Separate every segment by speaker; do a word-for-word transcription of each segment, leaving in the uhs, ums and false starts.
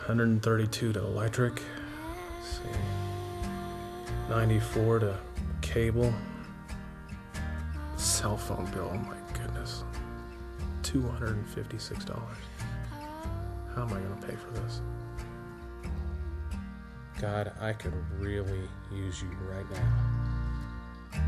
Speaker 1: one thirty-two to electric. Let's see. ninety-four to cable. Cell phone bill, oh my goodness. two hundred fifty-six dollars. How am I going to pay for this? God, I could really use you right now.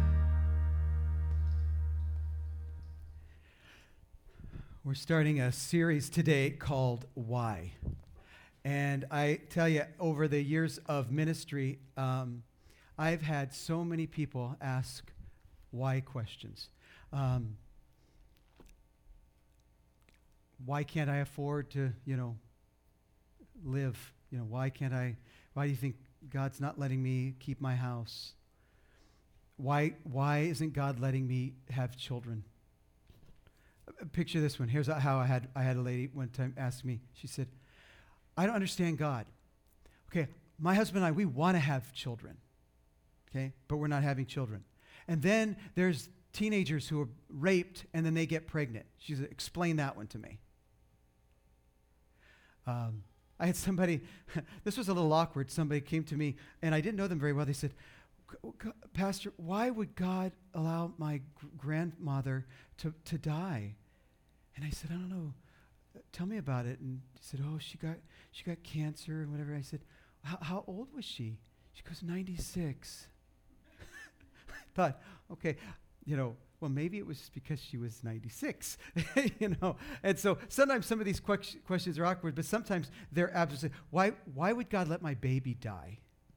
Speaker 2: We're starting a series today called Why. And I tell you, over the years of ministry, um, I've had so many people ask why questions. Um, why can't I afford to, you know, live? You know, why can't I, why do you think God's not letting me keep my house? Why, why isn't God letting me have children? Picture this one. Here's how I had I had a lady one time ask me. She said, I don't understand God. Okay, my husband and I, we want to have children. Okay, but we're not having children. And then there's teenagers who are raped and then they get pregnant. She said, explain that one to me. Um, I had somebody, this was a little awkward. Somebody came to me and I didn't know them very well. They said, Pastor, why would God allow my gr- grandmother to, to die? And I said, I don't know. Tell me about it. And he said, oh, she got she got cancer and whatever. I said, how old was she? She goes, ninety-six. I thought, okay, you know, well, maybe it was just because she was ninety-six, you know. And so sometimes some of these que- questions are awkward, but sometimes they're absolutely, why, why would God let my baby die?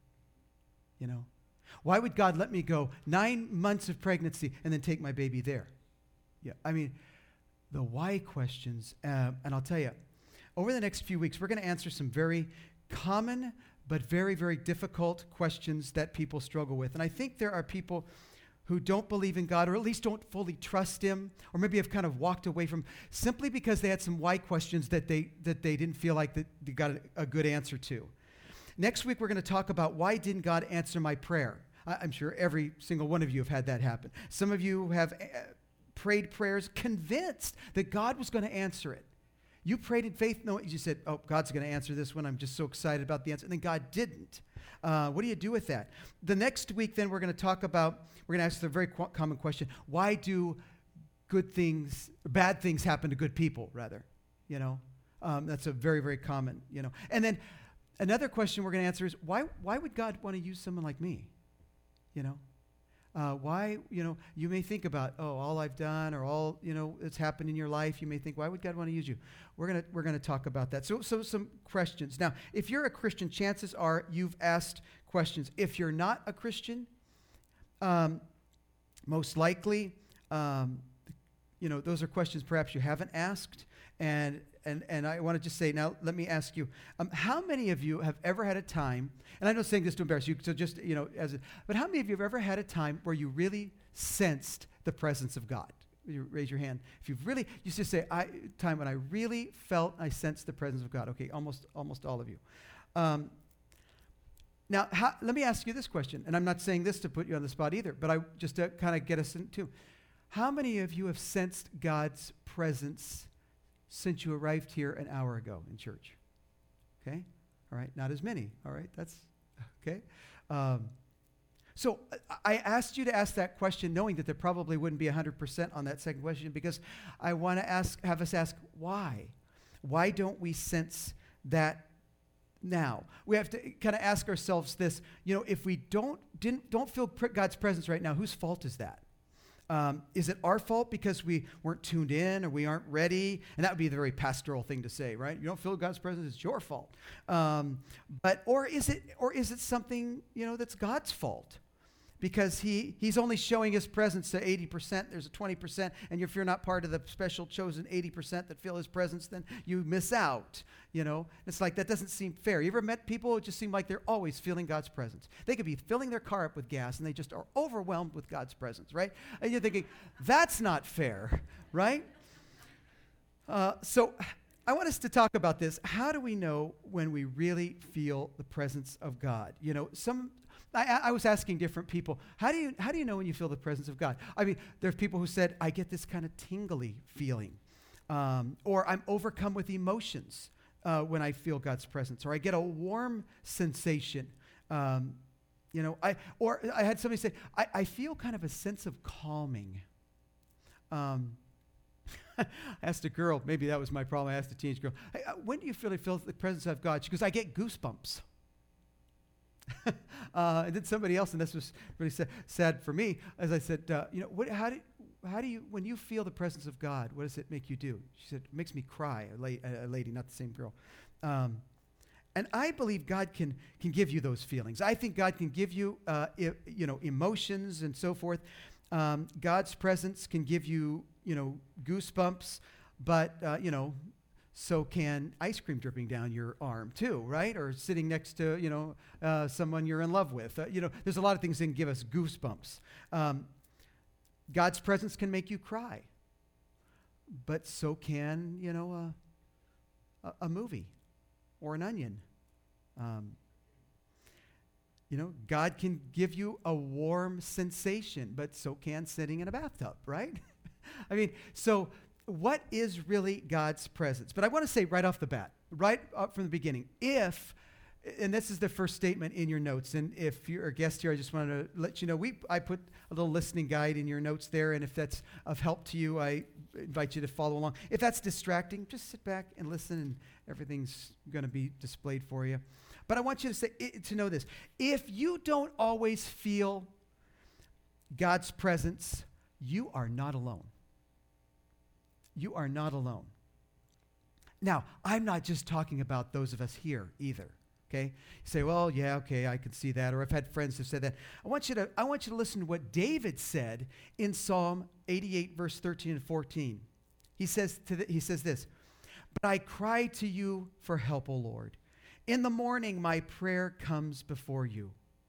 Speaker 2: You know? Why would God let me go nine months of pregnancy and then take my baby there? Yeah, I mean, the why questions, uh, and I'll tell you, over the next few weeks, we're going to answer some very common but very, very difficult questions that people struggle with. And I think there are people who don't believe in God, or at least don't fully trust Him, or maybe have kind of walked away from simply because they had some why questions that they that they didn't feel like that they got a, a good answer to. Next week, we're going to talk about why didn't God answer my prayer? I, I'm sure every single one of you have had that happen. Some of you have uh, prayed prayers convinced that God was going to answer it. You prayed in faith, no, you said, oh, God's going to answer this one. I'm just so excited about the answer. And then God didn't. Uh, what do you do with that? The next week, then, we're going to talk about, we're going to ask the very qu- common question, why do good things, bad things happen to good people, rather? You know, um, that's a very, very common, you know. And then another question we're going to answer is, why why would God want to use someone like me? You know, uh, why, you know, you may think about, oh, all I've done or all, you know, that's happened in your life. You may think, why would God want to use you? We're going to we're going to talk about that. So, so some questions. Now, if you're a Christian, chances are you've asked questions. If you're not a Christian, um, most likely, um, you know, those are questions perhaps you haven't asked. And And and I want to just say, now, let me ask you, um, how many of you have ever had a time, and I'm not saying this to embarrass you, so just, you know, as a, but how many of you have ever had a time where you really sensed the presence of God? You raise your hand. If you've really, you just say, I, time when I really felt, I sensed the presence of God. Okay, almost almost all of you. Um, now, how, let me ask you this question, and I'm not saying this to put you on the spot either, but I just to kind of get us into, how many of you have sensed God's presence since you arrived here an hour ago in church? Okay? All right, not as many. All right, that's okay. Um, so I asked you to ask that question knowing that there probably wouldn't be one hundred percent on that second question, because I want to ask, have us ask why. Why don't we sense that now? We have to kind of ask ourselves this, you know, if we don't didn't don't feel God's presence right now, whose fault is that? Um, is it our fault because we weren't tuned in or we aren't ready? And that would be the very pastoral thing to say, right? You don't feel God's presence, it's your fault. Um, but or is it or is it something, you know, that's God's fault? Because he he's only showing his presence to eighty percent. There's a twenty percent. And if you're not part of the special chosen eighty percent that feel his presence, then you miss out. You know, it's like that doesn't seem fair. You ever met people who just seem like they're always feeling God's presence? They could be filling their car up with gas and they just are overwhelmed with God's presence, right? And you're thinking, that's not fair, right? Uh, so I want us to talk about this. How do we know when we really feel the presence of God? You know, some I, I was asking different people, how do you how do you know when you feel the presence of God? I mean, there's people who said, I get this kind of tingly feeling, um, or I'm overcome with emotions. uh, when I feel God's presence, or I get a warm sensation. Um, you know, I or I had somebody say, I, I feel kind of a sense of calming. Um, I asked a girl, maybe that was my problem. I asked a teenage girl, hey, uh, when do you feel, feel the presence of God? She goes, I get goosebumps. uh, and then somebody else, and this was really sad, sad for me, as I said, uh, you know, what, how do how do you, when you feel the presence of God, what does it make you do? She said, it makes me cry, a, la- a lady, not the same girl. Um, and I believe God can can give you those feelings. I think God can give you, uh, I, you know, emotions and so forth. Um, God's presence can give you, you know, goosebumps, but, uh, you know, so can ice cream dripping down your arm too, right? Or sitting next to, you know, uh, someone you're in love with. Uh, you know, there's a lot of things that can give us goosebumps. Um, God's presence can make you cry, but so can, you know, uh, a, a movie or an onion. Um, you know, God can give you a warm sensation, but so can sitting in a bathtub, right? I mean, so what is really God's presence? But I want to say right off the bat, right up from the beginning, if, and this is the first statement in your notes, and if you're a guest here, I just want to let you know, we I put a little listening guide in your notes there, and if that's of help to you, I invite you to follow along. If that's distracting, just sit back and listen, and everything's going to be displayed for you. But I want you to say to know this. If you don't always feel God's presence, you are not alone. You are not alone. Now, I'm not just talking about those of us here either, okay? You say, well, yeah, okay, I could see that, or I've had friends who said that. I want you to, I want you to listen to what David said in Psalm eighty-eight, verse thirteen and fourteen. He says, to the, he says this, but I cry to you for help, O Lord. In the morning, my prayer comes before you.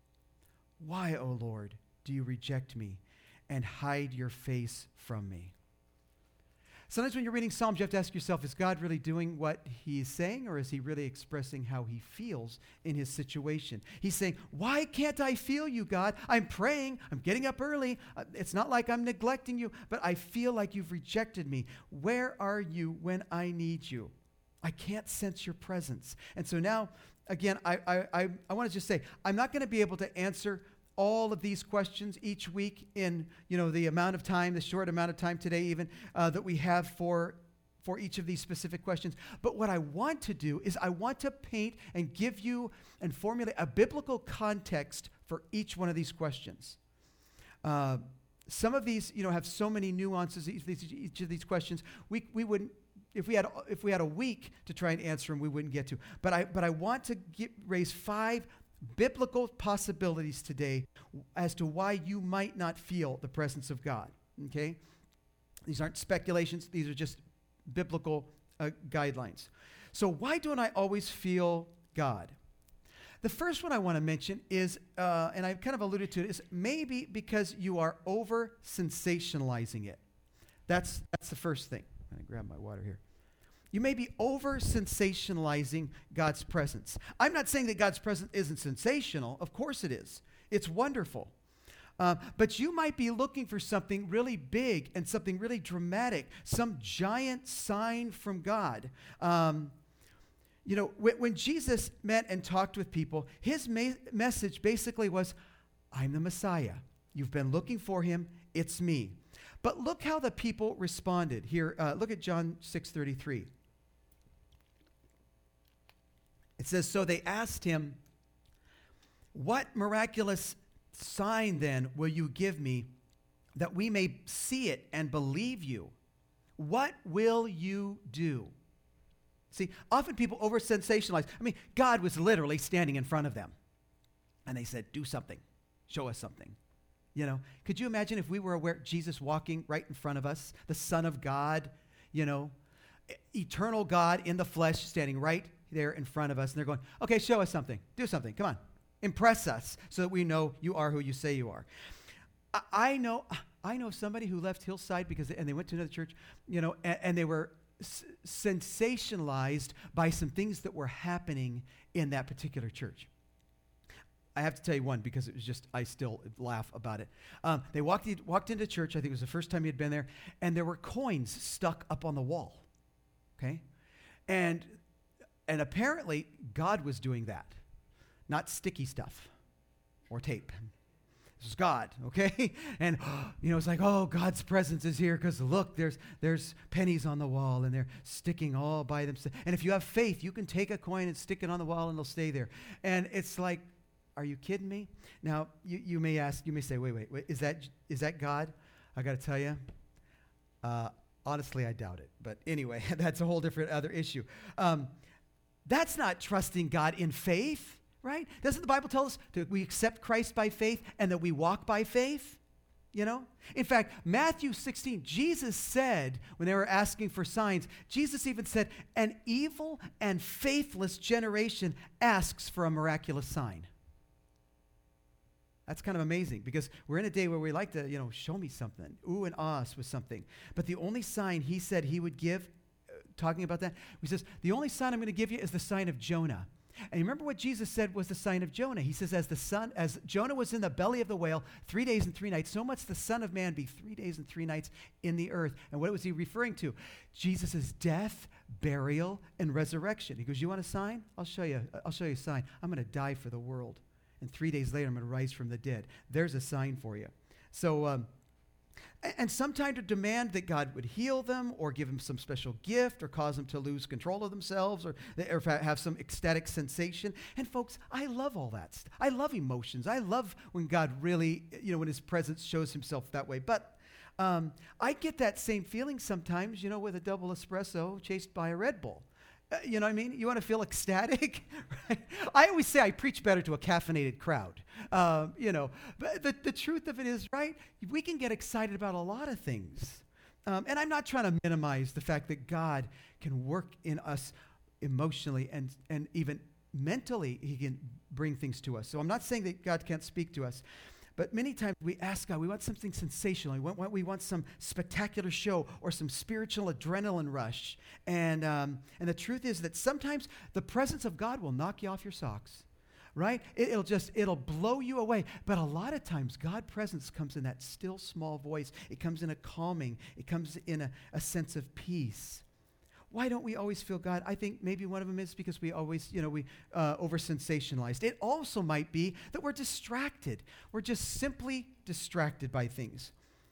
Speaker 2: Why, O Lord, do you reject me and hide your face from me? Sometimes when you're reading Psalms, you have to ask yourself, is God really doing what he's saying, or is he really expressing how he feels in his situation? He's saying, why can't I feel you, God? I'm praying. I'm getting up early. Uh, it's not like I'm neglecting you, but I feel like you've rejected me. Where are you when I need you? I can't sense your presence. And so now, again, I, I, I, I want to just say, I'm not going to be able to answer all of these questions each week in, you know, the amount of time, the short amount of time today even, uh, that we have for, for each of these specific questions. But what I want to do is I want to paint and give you and formulate a biblical context for each one of these questions. Uh, some of these, you know, have so many nuances, each of these, each of these questions, we, we wouldn't, If we had if we had a week to try and answer them, we wouldn't get to. But I but I want to get, raise five biblical possibilities today as to why you might not feel the presence of God. Okay, these aren't speculations; these are just biblical uh, guidelines. So why don't I always feel God? The first one I want to mention is, uh, and I've kind of alluded to it, is maybe because you are over sensationalizing it. That's that's the first thing. I'm going to grab my water here. You may be over-sensationalizing God's presence. I'm not saying that God's presence isn't sensational. Of course it is. It's wonderful. Uh, but you might be looking for something really big and something really dramatic, some giant sign from God. Um, you know, when, when Jesus met and talked with people, his ma- message basically was, I'm the Messiah. You've been looking for him. It's me. But look how the people responded. Here, uh, look at John six thirty-three. It says, so they asked him, what miraculous sign then will you give me that we may see it and believe you? What will you do? See, often people over-sensationalize. I mean, God was literally standing in front of them. And they said, do something. Show us something. You know, could you imagine if we were aware Jesus walking right in front of us, the Son of God, you know, eternal God in the flesh standing right there in front of us, and they're going, okay, show us something. Do something. Come on. Impress us so that we know you are who you say you are. I, I know I know somebody who left Hillside because they, and they went to another church, you know, and, and they were s- sensationalized by some things that were happening in that particular church. I have to tell you one because it was just, I still laugh about it. Um, they walked in, walked into church, I think it was the first time he had been there, and there were coins stuck up on the wall, okay? And And apparently, God was doing that, not sticky stuff or tape. This is God, okay? And, you know, it's like, oh, God's presence is here because look, there's there's pennies on the wall and they're sticking all by themselves. And if you have faith, you can take a coin and stick it on the wall and it'll stay there. And it's like, are you kidding me? Now, you, you may ask, you may say, wait, wait, wait, is that is that God? I got to tell you, uh, honestly, I doubt it. But anyway, that's a whole different other issue. Um, that's not trusting God in faith, right? Doesn't the Bible tell us that we accept Christ by faith and that we walk by faith? You know? In fact, Matthew sixteen, Jesus said, when they were asking for signs, Jesus even said, an evil and faithless generation asks for a miraculous sign. That's kind of amazing because we're in a day where we like to, you know, show me something, ooh and ah us with something. But the only sign he said he would give, uh, talking about that, he says, the only sign I'm going to give you is the sign of Jonah. And you remember what Jesus said was the sign of Jonah. He says, as the son, as Jonah was in the belly of the whale three days and three nights, so much the Son of Man be three days and three nights in the earth. And what was he referring to? Jesus' death, burial, and resurrection. He goes, you want a sign? I'll show you. I'll show you a sign. I'm going to die for the world. And three days later, I'm going to rise from the dead. There's a sign for you. So, um, and sometimes to demand that God would heal them or give them some special gift or cause them to lose control of themselves or, or have some ecstatic sensation. And folks, I love all that stuff. I love emotions. I love when God really, you know, when his presence shows himself that way. But um, I get that same feeling sometimes, you know, with a double espresso chased by a Red Bull. Uh, you know what I mean? You want to feel ecstatic? Right? I always say I preach better to a caffeinated crowd. Um, you know, but the, the truth of it is, right, we can get excited about a lot of things. Um, and I'm not trying to minimize the fact that God can work in us emotionally and, and even mentally. He can bring things to us. So I'm not saying that God can't speak to us. But many times we ask God, we want something sensational. We want, we want some spectacular show or some spiritual adrenaline rush. And, um, and the truth is that sometimes the presence of God will knock you off your socks, right? It, it'll just, it'll blow you away. But a lot of times God's presence comes in that still small voice. It comes in a calming. It comes in a, a sense of peace. Why don't we always feel God? I think maybe one of them is because we always, you know, we uh, over-sensationalized. It also might be that we're distracted. We're just simply distracted by things.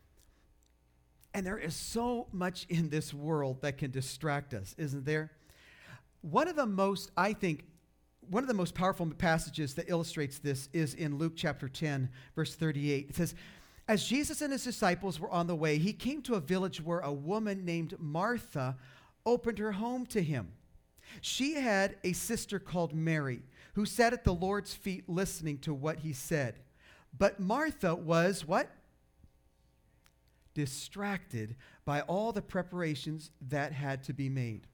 Speaker 2: And there is so much in this world that can distract us, isn't there? One of the most, I think, one of the most powerful passages that illustrates this is in Luke chapter ten, verse thirty-eight. It says, as Jesus and his disciples were on the way, he came to a village where a woman named Martha opened her home to him. She had a sister called Mary, who sat at the Lord's feet listening to what he said. But Martha was what? Distracted by all the preparations that had to be made.